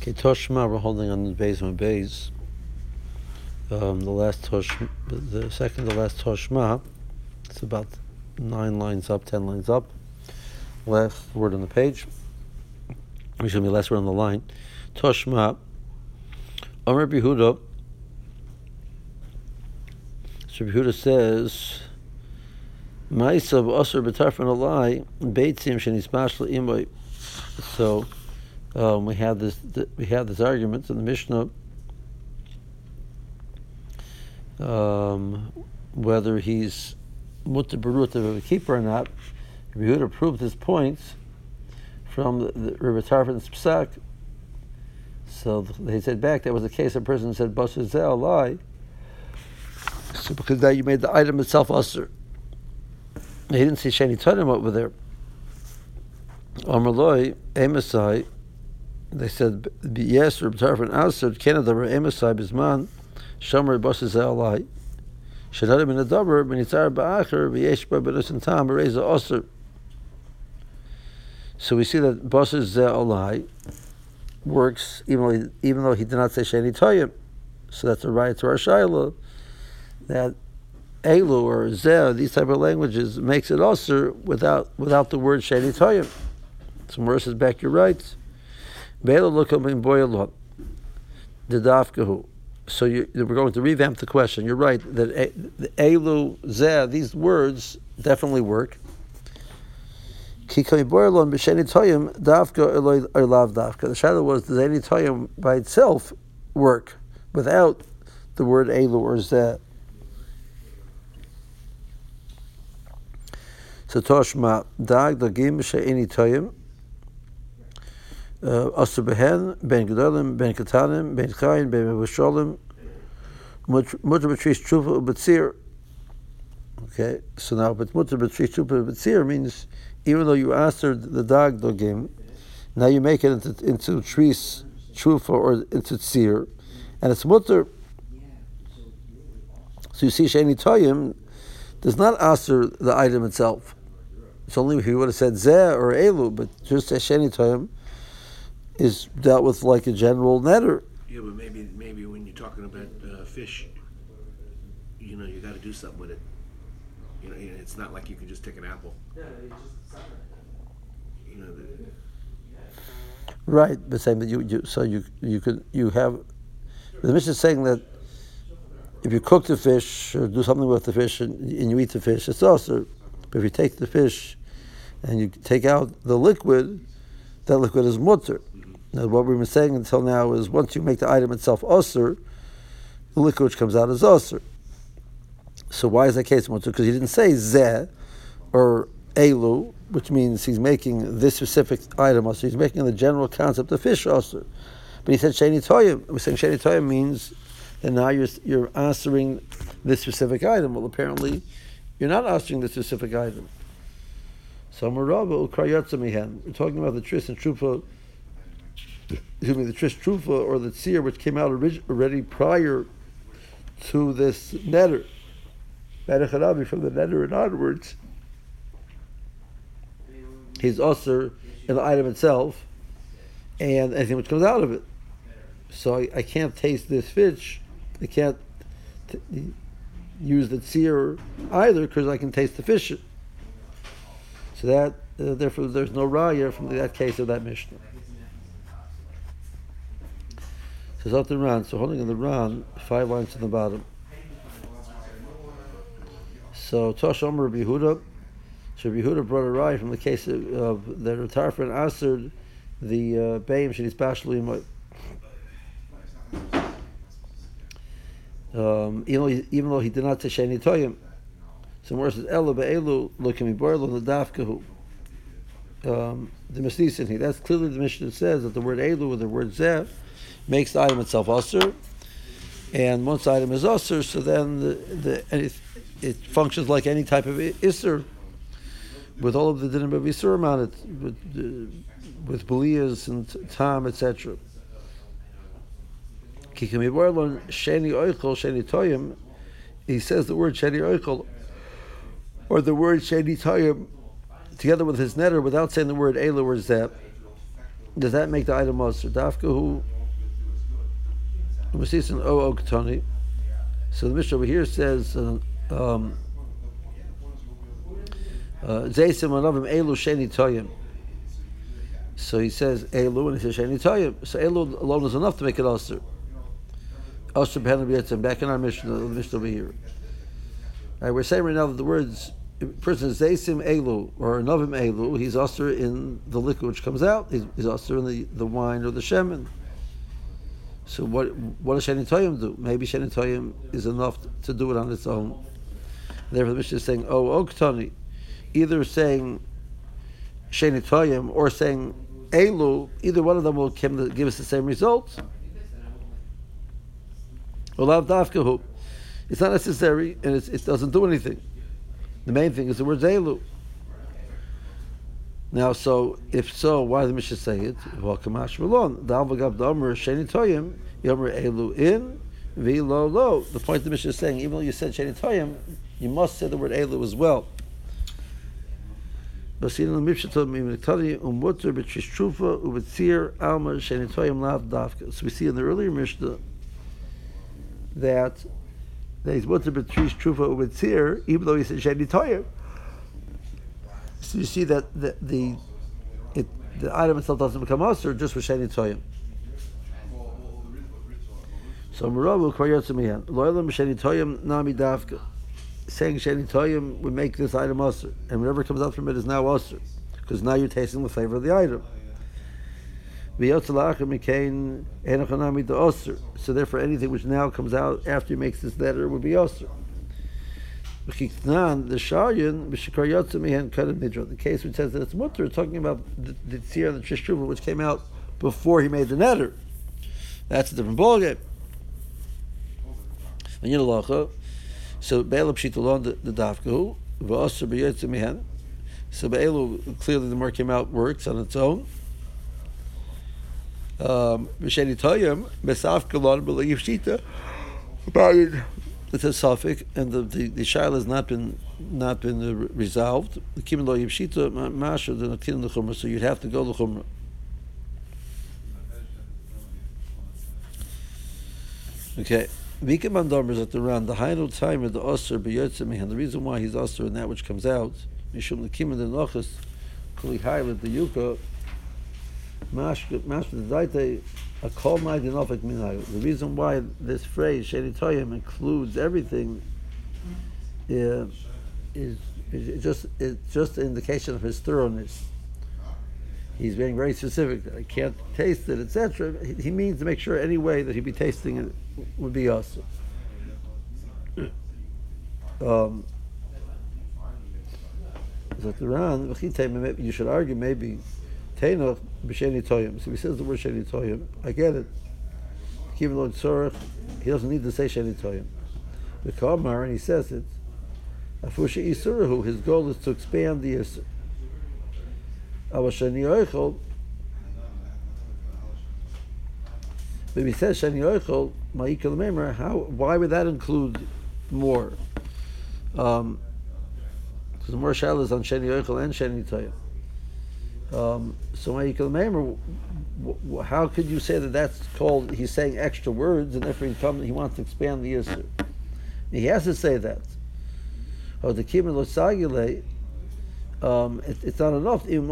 Okay, Toshma, we're holding on the Beis and Beis. The second to last Toshma, it's about 9 lines up, 10 lines up. Last word on the page. Which is going to be the last word on the line. Toshma, Amr Behuda. So Behuda says, Ma'asav Asur B'tarfan Alai Beitzim Shenismash Le'imay. So we have this argument in the Mishnah, whether he's mutter berut of a keeper or not. Yehuda proved his points from the Rebbe Tarfon's psak. So they said back that was the case. A person said basar zeh alai. So because now you made the item itself usher. He didn't see sheni tanim over there. Amaloi emasai. They said yes, Rebbe Tarfon answered Canada emasai bisman shomer basar zeh alai. Shanadim in a daber b'nitzar ba'acher v'yesh b'benus and tam b'reza usher. So we see that basar zeh alai works even though he did not say sheni toyim. So that's a right to our shayla that elu or zeh, these type of languages, makes it usher without the word sheni toyim. Some verses back your rights. Be'elu lukum in boyalot the dafkahu. So we're going to revamp the question. You're right that the elu zeh, these words definitely work. The shadow was, does any toyim by itself work without the word elu or zeh? So toshma dag dagim she'eni toyim aser behen ben gedolim ben katanim ben chayin ben mevusholim mutter b'tris tshuva u'b'tzir. Okay, so now but mutter b'tris tshuva u'b'tzir means even though you answered the dag dogim, now you make it into tris tshuva or into tzir, and it's mutter. So you see, sheni toyim does not answer the item itself. It's only if you would have said zeh or elu, but just sheni toyim is dealt with like a general netter. Yeah, but maybe when you're talking about fish, you got to do something with it. It's not like you can just take an apple. Right, but saying that you have the Mishnah is saying that if you cook the fish or do something with the fish and you eat the fish, it's also. But if you take the fish and you take out the liquid, that liquid is mutter. Now, what we've been saying until now is once you make the item itself osir, the liquid which comes out is osir. So why is that case mutter? Because he didn't say zeh or elu, which means he's making this specific item osir. He's making the general concept of fish osir. But he said sheni toyim. We're saying sheni toyim means that now you're answering this specific item. Well, apparently you're not answering this specific item. So we're talking about the tris and trufa. The tris trufa or the tzir, which came out already prior to this netter. From the netter and onwards, he's usher in the item itself and anything which comes out of it. So I can't taste this fish. I can't use the tzir either because I can taste the fish. So that therefore there's no raya from that case of that Mishnah. So the Ran. So holding in the Ran, 5 lines to the bottom. So Tosh Omer Yehuda. So Yehuda brought a raya from the case of the Tarfon answered the Beim Shenis Bashli. Even though he did not say sheni toyim. So more says elu be'elu lokim iborlu nadafkahu. The Mishnah, that's clearly the Mishnah says that the word elu or the word zeh makes the item itself usher, and once the item is usher, so then it functions like any type of isser, with all of the dinim of isser on it, with beliyas and tam, etc. He says the word sheni oichel or the word sheni toyim together with his netter without saying the word elu or zeh. Does that make the item usher? Dafkahu We see some O Ketani. So the Mishnah over here says, Zaysim Anavim Elu Sheni Toyim. So he says Elu and he says Sheni Toyim. So Elu alone is enough to make it Aser. Aser B'Hana B'Yetzim. Back in our Mishnah, the Mishnah over here. Right, we're saying right now that the words, if a person is Zaysim Elu or Anavim Elu, he's Aser in the liquid which comes out. He's Aser in the wine or the shemen. So what does Sheni Toyim do? Maybe Sheni Toyim is enough to do it on its own. Therefore, the Mishnah is saying, "Oh, Oktani," either saying Sheni Toyim or saying Elu. Either one of them will give us the same result. Olav Dafkahu. It's not necessary, and it doesn't do anything. The main thing is the word Elu. Now, so if so, why did the Mishnah say it? Well, Kamash Malon, Dalvagav Domer Sheni Toyim, Yomer Elu in, V'lo lo. The point the Mishnah is saying, even though you said Sheni Toyim, you must say the word Elu as well. So we see in the earlier Mishnah that he's mutter b'trish trufa u'b'tzir, even though he said Sheni Toyim. So you see that the item itself doesn't become usher just with Sheni Toyim. So Meravu Kvayotzimihan Loylam Sheni Toyim Nami Dafka. Saying Sheni Toyim would make this item usher, and whatever comes out from it is now usher, because now you're tasting the flavor of the item. So therefore, anything which now comes out after he makes this letter would be usher. The case which says that it's mutter, talking about the tzir and the trishtruva which came out before he made the netter. That's a different ballgame. So Be'elu pshitulon the dafku v'asher b'yotze mihen. So Be'elu, clearly the more came out works on its own. V'sheni toyim besaf kalon b'leiv shita. It's a suffix, and the shaila has not been resolved. The kimin lo yivshita masha the nakin the chumrah, so you'd have to go to chumrah. Okay, Vikim Andamers at the Ran, the Hainu time of the Osir b'yotzim, and the reason why he's Osir in that which comes out, Mishum the kimin the nochas, kuli haylet the yuka, mash the zaite. A call my dinofik minay. The reason why this phrase Sheni Toyim includes everything is just an indication of his thoroughness. He's being very specific that I can't taste it, etc. He means to make sure any way that he'd be tasting it would be awesome. You should argue maybe Tainach b'sheni toyim. So he says the word sheni toyim. I get it. Even though tzorach, he doesn't need to say sheni toyim. The Kamar, and he says it. Afusha isurahu. His goal is to expand the yisur. Awa sheni oichol. But if he says sheni oichol, ma'ikal memer. Why would that include more? Because the more shalas on sheni oichol and sheni toyim. So how could you say that that's called, he's saying extra words, and therefore he wants to expand the yisur? He has to say that. It's not enough. He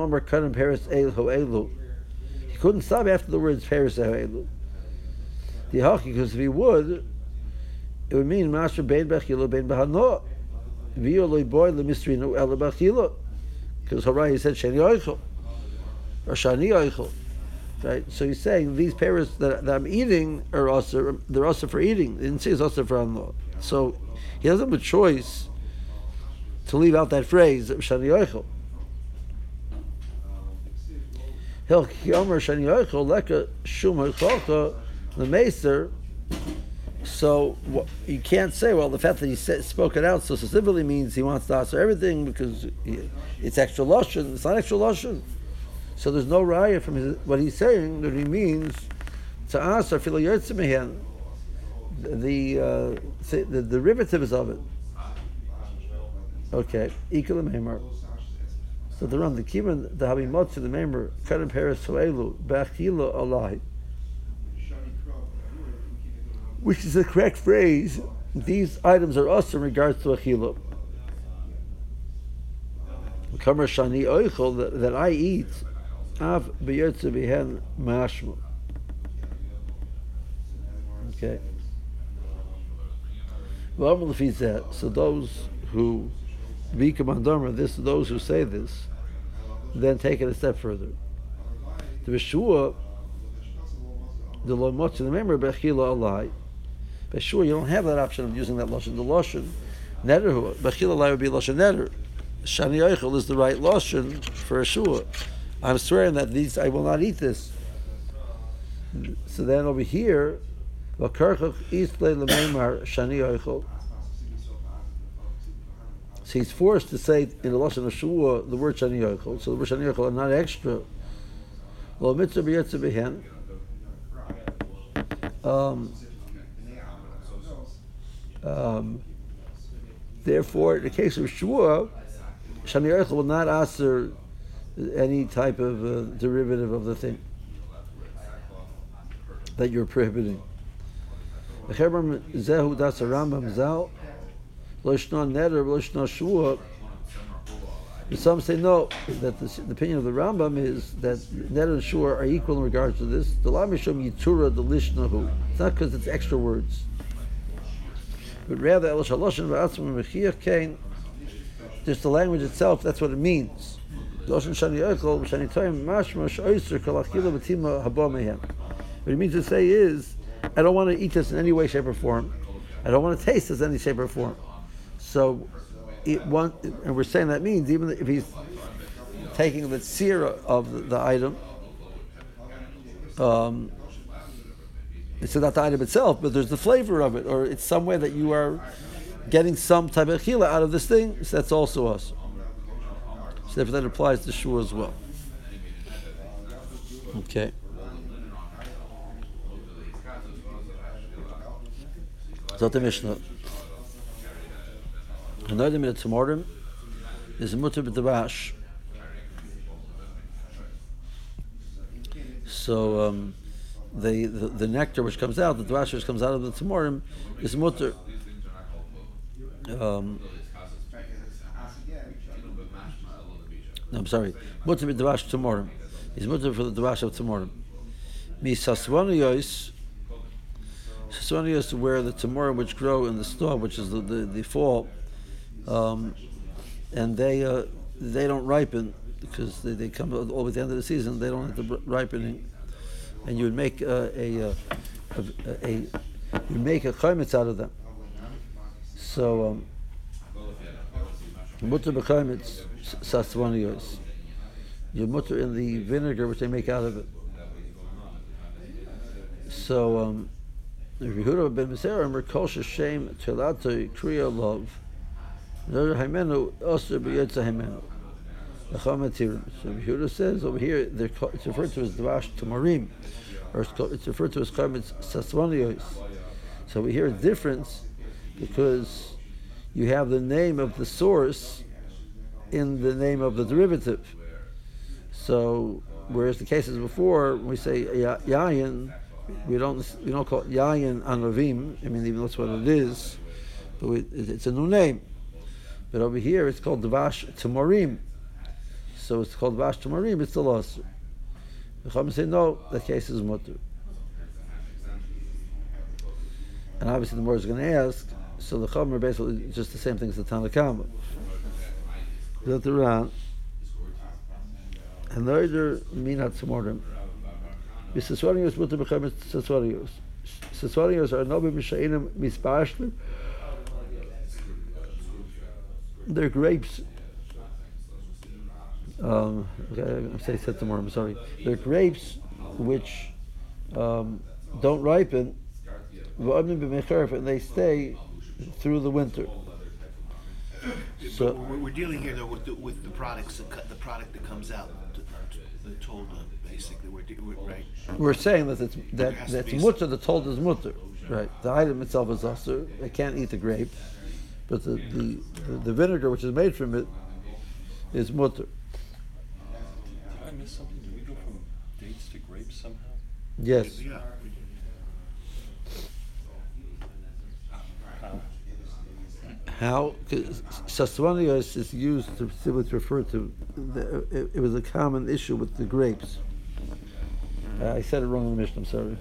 couldn't stop after the words Paris Elu. Because if he would, it would mean Master Bein Bechilo Bein Bahano. Violoi boy the mystery no Ela Bechilo. Because Harai said Sheni Oichel. Or Shani Oichel. Right? So he's saying these pears that I'm eating are also they're also for eating. They didn't say it's also for anlo. So he doesn't have a choice to leave out that phrase Shani Oichel. He'll Yomer Shani Oichel Leka Shum Oichelcha the Meser. So you can't say, well, the fact that he spoke it out so specifically means he wants to answer everything because it's extra lashon. It's not extra lashon. So there's no raya from what he's saying that he means to answer filo yertzimihan, the derivatives of it. Okay, equal member. So the run the kiman the habimot to the member karim peres soelu bachilo alai. which is the correct phrase, these items are us in regards to achila. Kamar shani oichel, that I eat, av b'yotze b'hen mashma. Okay. So those who those who say this, then take it a step further. The Beshua, the lo motzei, remember bechila alai. Beshua, you don't have that option of using that lashon. The lashon neder, bechila alai would be lashon neder. Shani oichel is the right lashon for a shua. I'm swearing that these I will not eat this. So then over here, so he's forced to say in the lashon of shua the word shani yochel. So the word shani yochel are not extra. Lo mitzvah b'yetze b'hen. Therefore, in the case of shua, shani yochel will not answer any type of derivative of the thing that you're prohibiting. The Chevron Zehu Das Rambam Zal Loshna Neder Loshna Shua. Some say no, that the opinion of the Rambam is that Neder and Shua are equal in regards to this. The Lamishum Yitura the Lishnahu. It's not because it's extra words, but rather El Shaloshin Va'atzim Mechiyach Kain. Just the language itself. That's what it means. Loshin Shani Yochel Shani Toyim Mashma Shoyser Kalachila B'Tima Haba Mehem. What it means to say is, I don't want to eat this in any way, shape, or form. I don't want to taste this in any shape or form. So, and we're saying that means even if he's taking the tzira of the item, it's not the item itself, but there's the flavor of it, or it's some way that you are getting some type of chila out of this thing. So that's also us. So therefore, that applies to shua as well. Okay. So the Mishnah. Another minute tomorrow is mutter b'davash. So the nectar which comes out, the davash which comes out of the timorim, is mutter. No, I'm sorry. Mutter b'davash timorim. Is mutter for the davash of timorim. Misasvaniyos. Sasvaniyos, where the timorim which grow in the stalk, which is the fall, and they don't ripen because they come all at the end of the season. They don't have the ripening, and you would make you make a chaymitz out of them. So mutter b'chaymitz sasvaniyos. You mutter in the vinegar which they make out of it. So. Yehuda ben Meser Amar Kol Sheshem Telato Kriya Love Ner Haimenu Oser B'Yetza Haimenu Lacham Atirim. So Yehuda says over here it's referred to as Dvash Tamarim, or it's referred to as Chametz Sasvaniyos. So we hear a difference because you have the name of the source in the name of the derivative. So whereas the cases before when we say Yayin, we don't call it Yayin Anavim. I mean, even that's what it is, but it's a new name. But over here, it's called Dvash Tamarim. So it's called Dvash Tamarim. It's still us. The Chachamim say no. That case is mutter. And obviously, the more is going to ask. So the Chachamim are basically just the same thing as the Tanna Kama. Later on, and neither Minat Tamarim. Sasvaniyos mutter b'chametz sasvaniyos. Sasvaniyos are no b'mishainim mispashlim. They're grapes. Okay, I'm saying said tomorrow. I'm sorry. They're grapes which don't ripen, and they stay through the winter. So we're dealing here though with the products, the product that comes out, the told basically. We're right. We're saying that that's mutter. The told is mutter, right? The item itself is asur. They can't eat the grape, but the vinegar which is made from it is mutter. Did I miss something? Did we go from dates to grapes somehow? Yes. Yeah. How? Because Saswanios is used to simply to refer to. It was a common issue with the grapes. I said it wrong in the Mishnah. I'm sorry.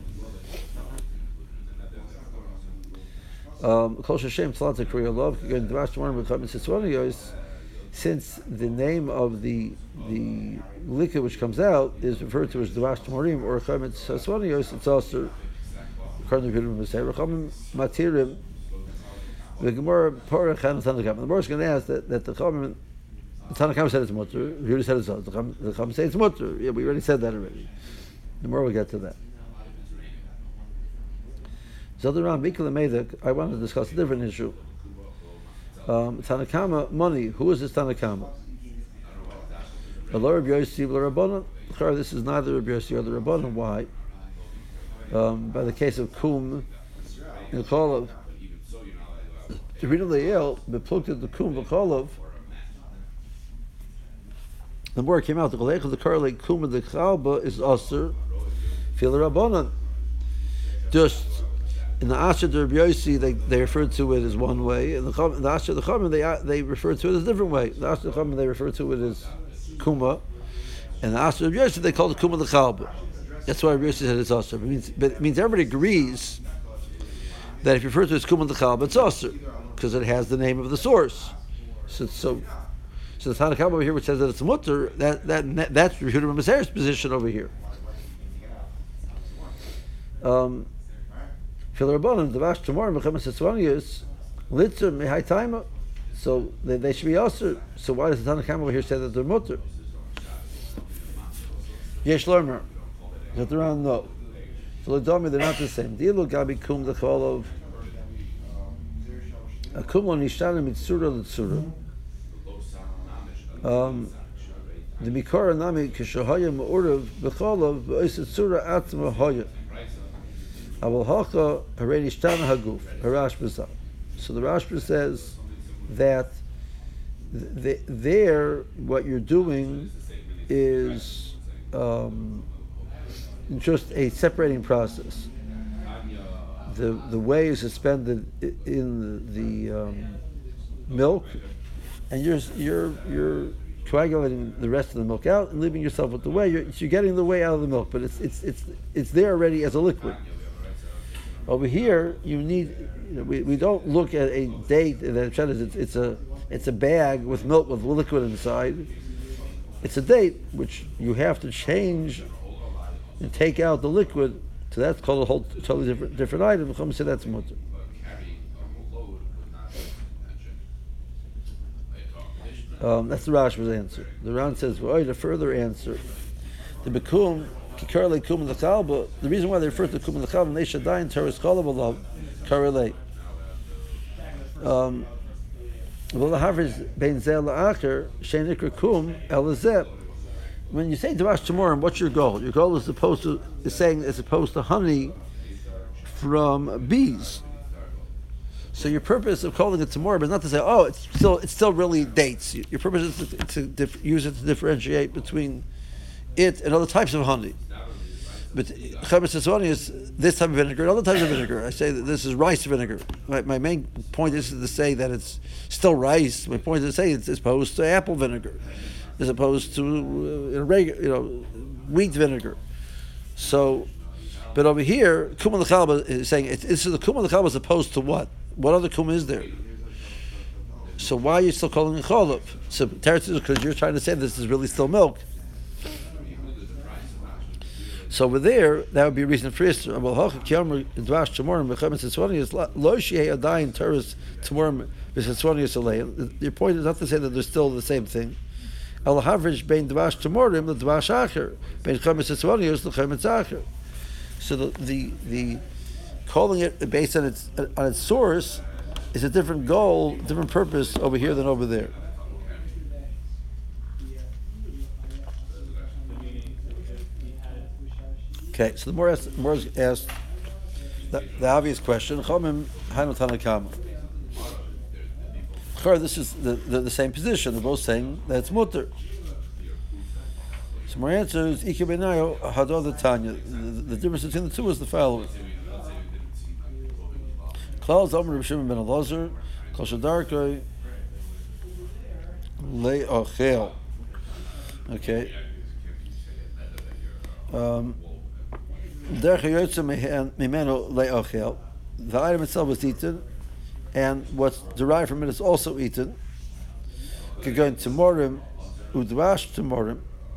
Kol Shashem Tzalata Kriya Love. Again, the Rashi Morning B'Cham Saswanios. Since the name of the liquid which comes out is referred to as Dvash Tmorim or Chametz Saswanios, it's also according to the Rachamim Matirim. The Gemara Parachan Tanakam. The Gemara is going to ask that the Chachamim, the Tanakam said it's mutter. We already said it's mutter. The Chachamim say it's mutter. Yeah, we already said that already. The more we'll get to that. Zodaram Mikal Medak. I want to discuss a different issue. Tanakama money. Who is this Tanakama? Rabbi Yossi Rabbanon. This is neither Rabbi Yossi or the Rabbanon. Why? By the case of Kum in the call of the read of the Yale, plucked at the Kum V'Cholov. The more it came out, the Kolech of the Karli Kum and the Chalba is Aser Fil Rabbanon. Just in the Asher of Rabbi Yossi, they refer to it as one way, and the Asher of the Chachamim they refer to it as a different way. The Asher of the Chachamim they refer to it as Kuma, and the Asher of Rabbi Yossi they call it Kuma the Chalba. That's why Rabbi Yossi said it's Aser. It means everybody agrees that if you refer to it as Kuma the Chalba, it's Aser, because it has the name of the source. So the Tanakh over here, which says that it's mutter, that's Yehuda Maser's position over here. So they should be aser. So why does the Tanakh over here say that they're mutter? Yesh Lormer. That they're on no. So they're not the same. Dilu Gabi Kum the Cholov. A Kum on Nishtana Mitsura L'Tsura. The Mikora Nami Kishahaya Ma'urav B'Cholov B'Oiset Tsura Atma Hoya. Aval Hacha Harei Nishtana Haguf. Harashba Zal. So the Rashba says that there what you're doing is just a separating process. The whey is suspended in the milk, and you're coagulating the rest of the milk out and leaving yourself with the whey. You're getting the whey out of the milk, but it's there already as a liquid. Over here, you need. We don't look at a date that it's a bag with milk with liquid inside. It's a date which you have to change and take out the liquid. So that's called a whole totally different item. Chum say that's mutter. That's the Rashba's answer. The Ran says, well, the further answer, the Bekum, Kikarle Kum the Chalba, the reason why they refer to Kum the Chalba, they should die in Teres Chalav Karele. Well, the Hafiz Ben Zel Acher, Shenikr Kum, Elazeb. When you say Dvash Tamorim, what's your goal? Your goal is opposed to honey from bees. So your purpose of calling it Tamorim is not to say, oh, it's still really dates. Your purpose is to use it to differentiate between it and other types of honey. But Chametz Saswani is this type of vinegar and other types of vinegar. I say that this is rice vinegar. My main point is to say that it's still rice. My point is to say it's opposed to apple vinegar, as opposed to wheat vinegar. So, but over here, Kum al-Chalba is saying this is the Kum al-Chalba as opposed to what? What other Kum is there? So why are you still calling it Chalav? So Teretz is because you're trying to say this is really still milk. So over there, that would be a reason for Isra. Your point is not to say that they're still the same thing. So the calling it based on its source is a different goal, different purpose over here than over there. Okay, so the more asked the obvious question. Chomim Hainu Tanakama. This is the same position. They're both saying that it's mutter. So my answer is Ike Benayo Hador the Tanya. The difference between the two is the following. Klaus Omer Reb Shimon ben Elazar Kol shedarkoi le'ochel. Okay. Derech hayotze mimenu le'ochel. The item itself is eaten, and what's derived from it is also eaten. Could go into morim, udrash to morim.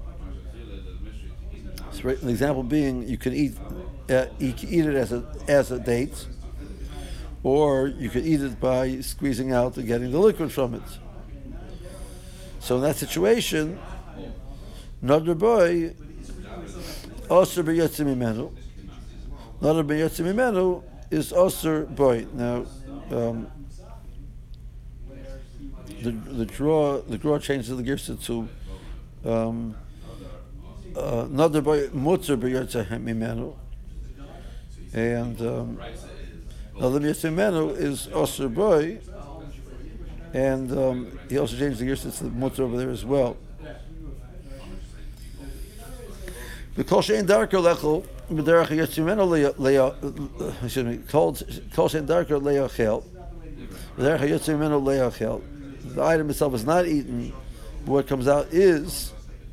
So an example being, you can eat it as a date, or you could eat it by squeezing out and getting the liquid from it. So in that situation, Nadar boy, Osir b'yotze mimenu. Nadar b'yotze mimenu is Osir boy. Now, the draw changes the girsa to Nadar boy mutzar b'yotze mimenu, and Nadar b'yotze mimenu is Osir boy, and he also changed the girsa to the mutzar over there as well. The kol shein darko lechol b'derech yitzimenu excuse me, kol shein darko le'achel b'derech yitzimenu le'achel. The item itself is not eaten, but what comes out is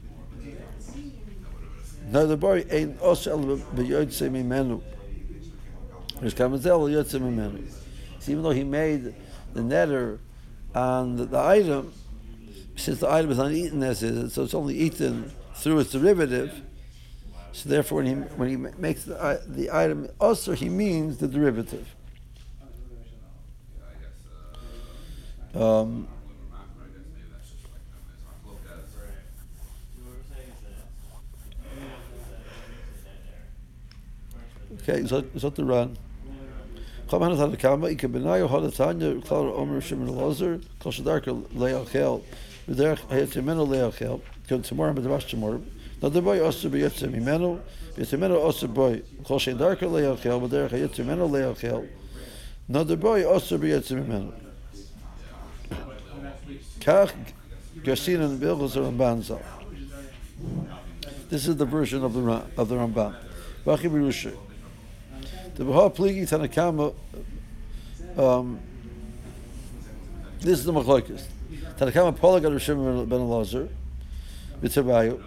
neither bari ein osel b'yotze mimenu. There's kamazel yotze mimenu. So even though he made the netter on the item, since the item is not eaten as is, so it's only eaten through its derivative. So therefore, when he makes the item usher, he means the derivative. Okay, so to run. Now the boy also be yitzimenu also boy kol shein darka le'achel b'derech yitzimenu le'achel. Now the boy also be yitzimenu. Kach Gersinan Bilchus Ramban Zal. This is the version of the Ramban. Bachi Birusha. The Bahal Pligi Tanakama. This is the Machlokes. Tanakama Polag Rav Shimon ben Elazar b'Tzabayu.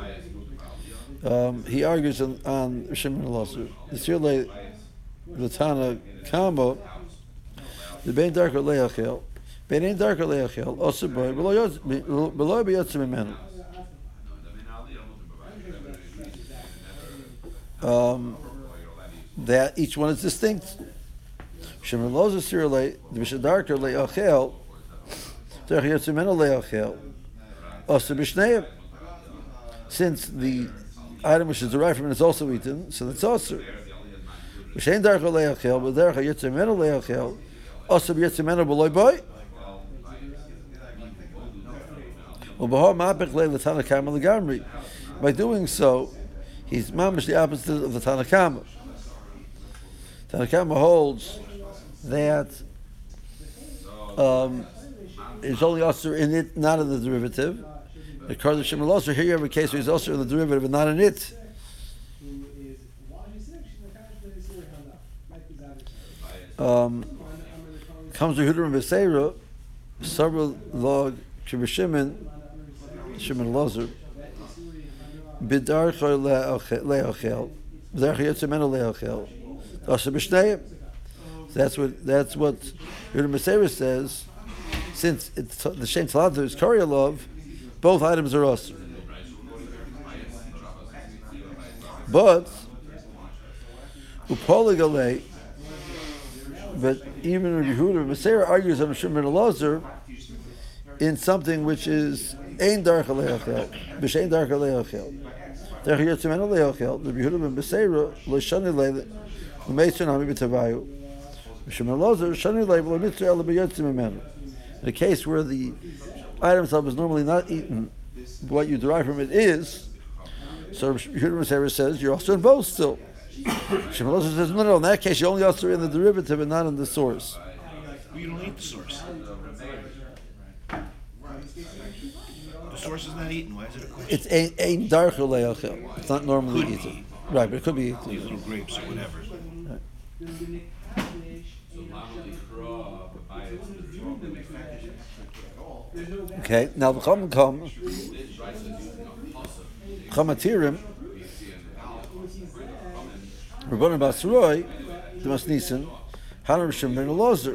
He argues on Rav Shimon ben Elazar. The Sirlei the Tanakama the Bein Darka Le'achel. Bein Ein Darka Le'achel. Also boy below b'yotzim imenu. That each one is distinct. Shimon Elazar Sirlei the B'shadarka Le'achel. Derech yotzim imenu Le'achel. Also b'shneiim. Since the item which is derived from it is also eaten, so that's also. B'shein darka le'achel, but derech yotzim imenu le'achel. Also b'yotzim imenu b'loy boy. By doing so, he's mamish the opposite of the Tanakama. Tanakama holds that it's only also in it, not in the derivative. According to Shimon Elazar, here you have a case where he's also in the derivative and not in it. Comes to Hudarim Beseira, several log Shimon Elazar, Bidarcha le'achel, Bidarcha yotzimenu le'achel, Asa b'shneiim. That's what Hudarim Beseira says. Since it's the Shem Tzalad is Koryalov, both items are us. But Upoligale, but even Rabbi Yehuda Beseira argues on Shimon Elazar in something which is Ein Darka Le'achel, B'Shein Darka Le'achel. Derech Yotzimenu Le'achel, Rabbi Yehuda Beseira L'Shani Le L'Meitzur Nami B'Tavayu. Shimon Elazar Shani Le L'Mitzur Ela B'Yotzim Imenu. In a case where the item itself is normally not eaten, what you derive from it is. So Yehuda Beseira says you're also in both still. Shimon Elazar says no. In that case, you only also in the derivative and not in the source. You don't eat the source. The source is not eaten. Why is it a question? It's ein darcha le'achel. It's not normally Could be eaten. eaten. Right, but it could be eaten. These little grapes or whatever. Right. Okay, now the Chum come, Chamatirim, Rabbanan Basroi, the Masnisin, Hanam Shimon and Lozer.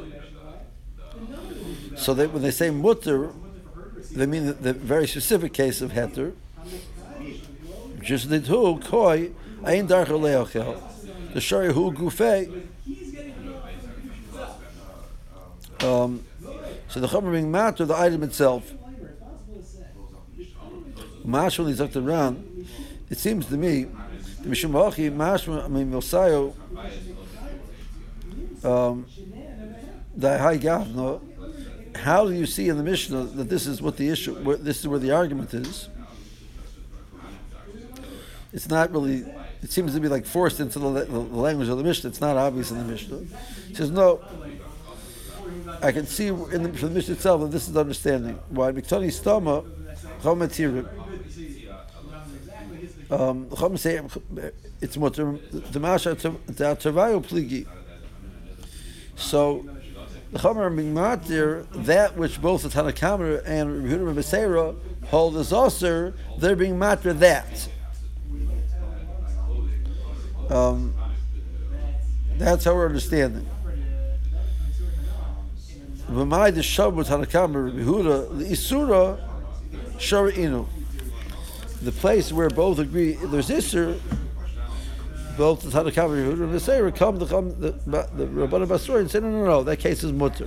So when they say mutter, they mean the very specific case of heter. Just the two koi ain darch leochel, the shari hu gufei. So the chomer being matter the item itself. Mash when he's looked around, it seems to me the mishum hachi mash milsayo the high gavno. How do you see in the Mishnah that this is what the issue? This is where the argument is. It's not really. It seems to be like forced into the language of the Mishnah. It's not obvious in the Mishnah. He says no. I can see from the Mishnah itself that this is the understanding. Why? Miktani stama chometirib. Chom say it's mutter the masha to tervayu pligi. So the chomer being matir that which both the Tanakama and Yehuda and Beseira hold as aser, they're being matir that. That's how we're understanding. V'mai the shavu Tanakama Yehuda the isura shar'inu. The place where both agree there's isur. Both the Tanakama Yehuda and Beseira come the Rabbanan Basroi and say no, that case is mutter.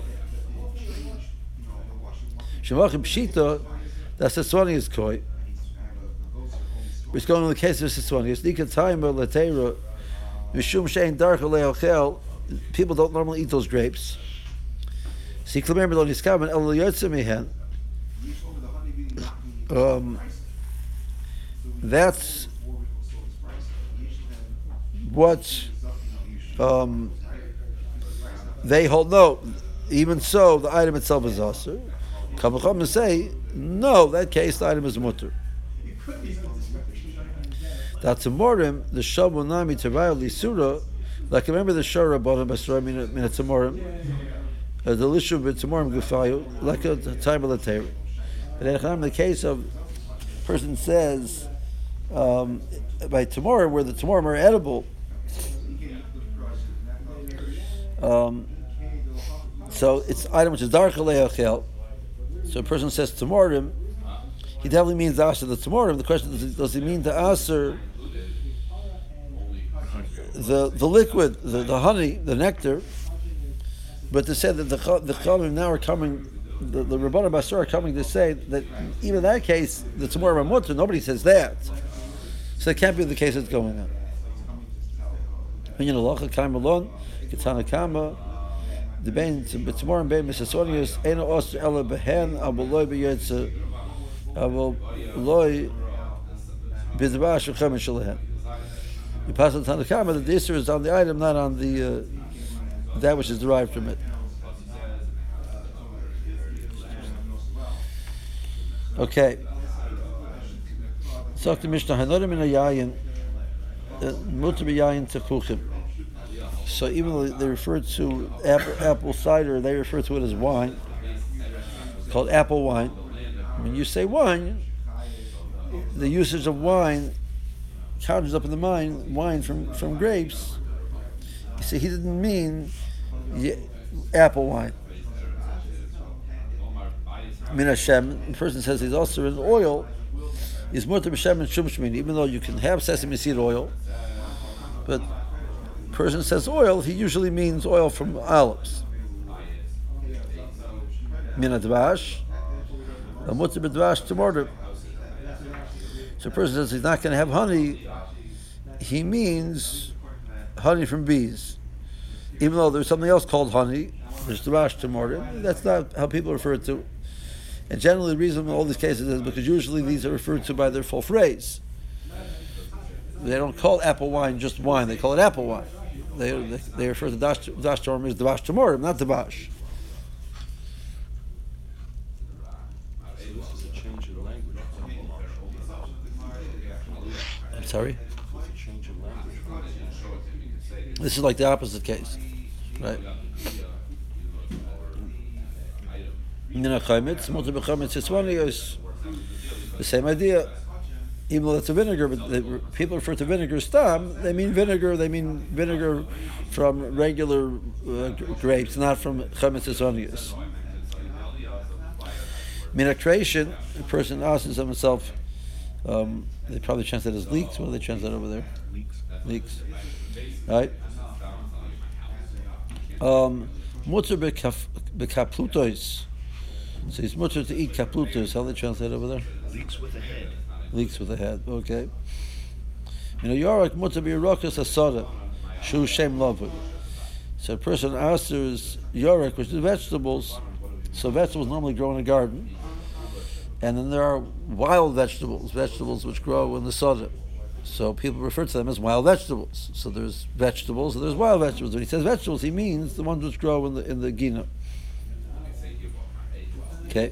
Shemachim pshita, that Seswani is koi. It's going on the case of Seswani. It's nika taima lateira mishum shein darcha leochel. People don't normally eat those grapes. See, klamer lo niskamen el yotze mihen. That's what they hold. No, even so, the item itself is aser. Kabacham say no. That case, the item is mutter. That Tamorim, the shabu nami tevayu lisura. Like remember the shara bottom basra mina Tamorim, the lishu bit Tamorim gufayu like a time of the Torah. But in the case of person says by Tamorim, where the Tamorim are edible. So it's an item which is dark leochel. So a person says Tamorim, he definitely means aser the Tamorim. The question is, does he mean to aser the liquid, the honey, the nectar? But to say that the Chavim now are coming, the Rabbanan Basroi are coming to say that even in that case, the Tamorim are mutter. Nobody says that. So it can't be the case that's going on. When you know, Lacha Kaim Alon, Ketana Kama, the Bain B'Tamorim and Bain Misasonius, Eino Oster Ela Behen, Aboloi B'Yetze, Aboloi B'Dvash V'Chem Shalehem. You pass on Tanakama, the Isser is on the item, not on the that which is derived from it. Okay. So the Mishnah Hanorim in a Yayin, Mutter B'Yayin Techuchim. So even though they refer to apple cider, they refer to it as wine, called apple wine. When you say wine, the usage of wine conjures up in the mind wine from grapes. You see, he didn't mean apple wine. Min Hashem, the person says he's also in oil, is mutter b'shem and shum shmin, even though you can have sesame seed oil, but person says oil, he usually means oil from olives. Min advash, a mutter b'dvash tomorrow. So a person says he's not going to have honey, he means honey from bees. Even though there's something else called honey, there's dvash tomorrow. That's not how people refer to it. And generally the reason in all these cases is because usually these are referred to by their full phrase. They don't call apple wine just wine, they call it apple wine. They refer to dash tomorrow as dvash tomorrow, not dvash. I'm sorry? This is like the opposite case, right? The same idea. Even though it's a vinegar, but people refer to vinegar stam, they mean vinegar from regular grapes, not from chametz esonius. Minakration, a person asks himself, they probably translate as leeks. What do they translate over there? Leeks. Right? Mutter bekaplutos. So he's mutter to eat kaplutos. How do they translate over there? Leeks with a head. Leeks with a head. Okay. Yorak mutter b'yirakas asada, shu shem lavu. So a person answers yorak, which is vegetables. So vegetables normally grow in a garden, and then there are wild vegetables which grow in the soda. So people refer to them as wild vegetables. So there's vegetables and there's wild vegetables. When he says vegetables, he means the ones which grow in the gina. Okay.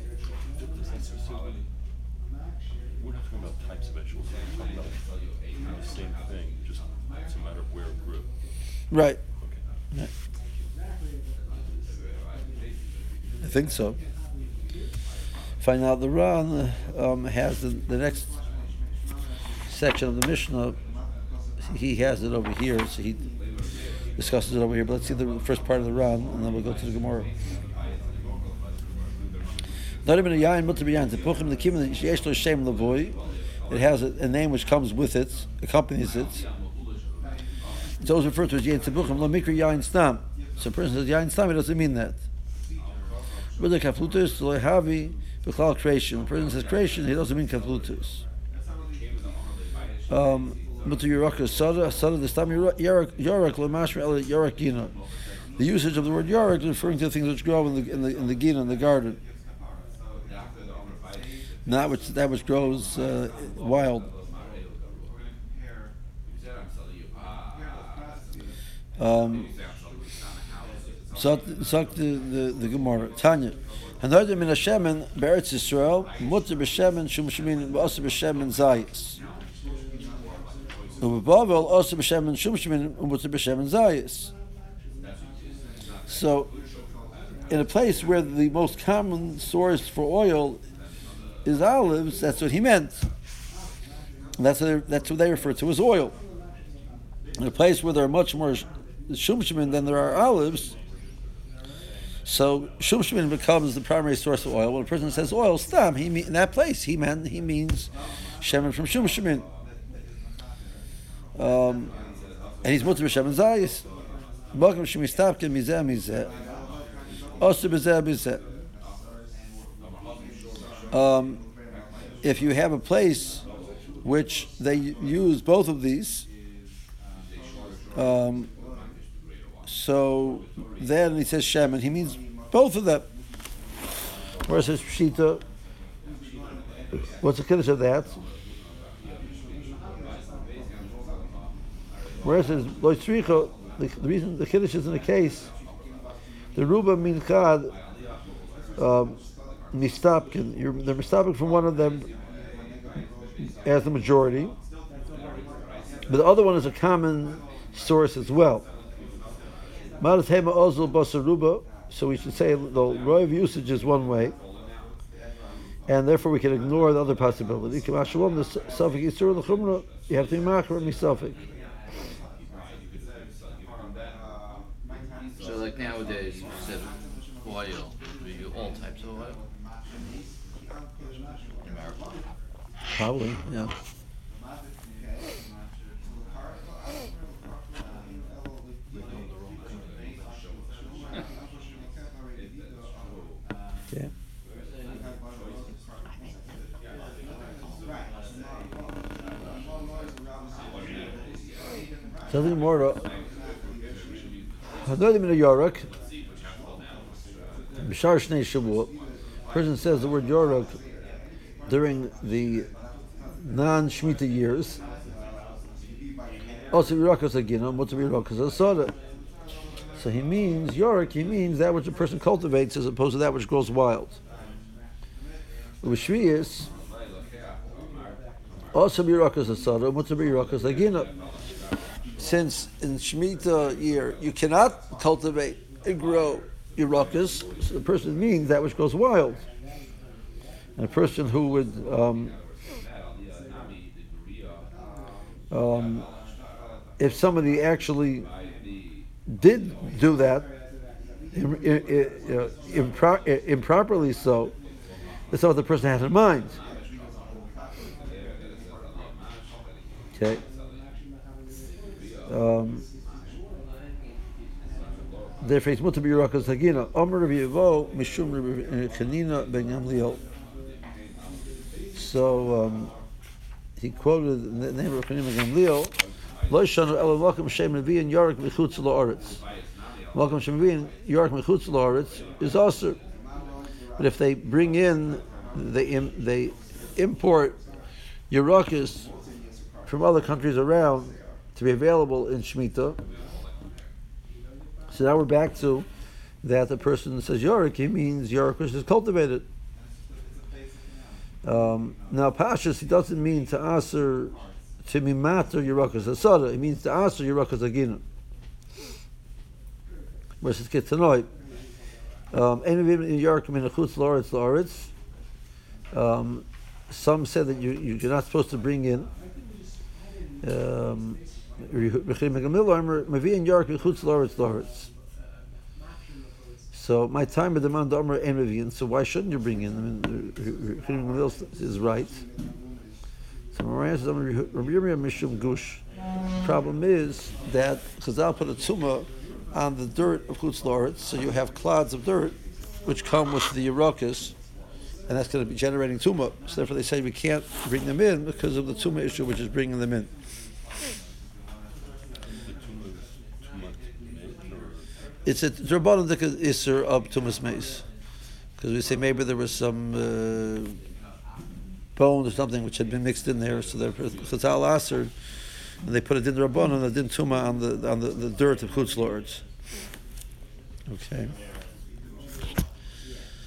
We're not talking about types of vegetables. We're talking about the same thing, just it's a matter of where it grew. Right. Okay. Right. I think so. Find out the Ran has the next section of the Mishnah. He has it over here, so he discusses it over here. But let's see the first part of the Ran, and then we'll go to the Gemara. It has a name which comes with it, accompanies it. It's always referred to as Yain Tzibuchim, lo mikri Yain Stam. So a person says Yain Stam, it doesn't mean that. The person says creation, he doesn't mean kaflutus. The usage of the word yarak is referring to things which grow in the gina, in the garden, not that which grows wild. So the Gemara Tanya. Hanodim min Hashemen be'eretz Yisrael mutter b'shemen shum shemin v'asur b'shemen zayis. U'b'Bavel asur b'shemen shum shemin u'mutter b'shemen zayis. So, in a place where the most common source for oil is olives, that's what he meant. And that's what they refer to as oil. In a place where there are much more shum shemin than there are olives, so shum shemin becomes the primary source of oil. When a person says oil, stam, in that place he means shemen from shum shemin. And he's mutter b'shemen zayis. Bakim shemistapkin mizeh mizeh. Osu b'zeh b'zeh. If you have a place which they use both of these, so then he says shemen, he means both of them. Whereas his pshita, what's the kiddush of that? Whereas his loitzricha, the reason the kiddush is in a case, the ruba minchad mistapkin, they're mistapkin from one of them as the majority, but the other one is a common source as well. So we should say the roiv usage is one way, and therefore we can ignore the other possibility. You have to be machar and misafik. So like nowadays, instead of oil, we do all types of oil. In America. Probably, yeah. Okay. Something more. Hanodim in a yorak. B'shar shnei shavuot. Person says the word yorak during the non-shmita years. Also yirakas agina, mutter yirakas asada. So he means yorak. He means that which a person cultivates as opposed to that which grows wild. U'shviyis also yirakas asada, mutter yirakas agina. since in Shemitah year you cannot cultivate and grow Yerukas, so the person means that which goes wild. And a person who would if somebody actually did do that improperly, so that's not what the person has in mind. Okay. Therefore, it's mutter b'yirakas hagina. Omer Rabbi Yevo mishum Rabbi Chanina ben Gamliel. So he quoted the name of Rabbi Chanina ben Gamliel. Lo yishanu ela welcome Shem Nevi and Yorik mechutz la'aretz. Welcome Shem Nevi and Yorik mechutz la'aretz is also. But if they bring in, they import Yerukas from other countries around to be available in Shemitah. So now we're back to that the person says Yorik, he means Yorik which is cultivated. Now Pashas, he doesn't mean to aser to mimater Yerukas asada, he means to aser Yerukas agina. Versus Ketanoi. Any Yorik min achutz la'aretz. Some said that you're not supposed to bring in so my time demand Omer and Revian, so why shouldn't you bring in? I mean, is right. So Mariah says, Mishum Gush. Problem is that Chazal put a tumah on the dirt of Chutz La'aretz, so you have clods of dirt which come with the Yerukas, and that's going to be generating tumah. So therefore they say we can't bring them in because of the tumah issue which is bringing them in. It's a Rabbanan Isser of Tumas Meis. Because we say maybe there was some bone or something which had been mixed in there, so they're Chazal Aser, and they put it in the Rabbanan and the Din Tumah on the dirt of Chutz La'aretz. Okay.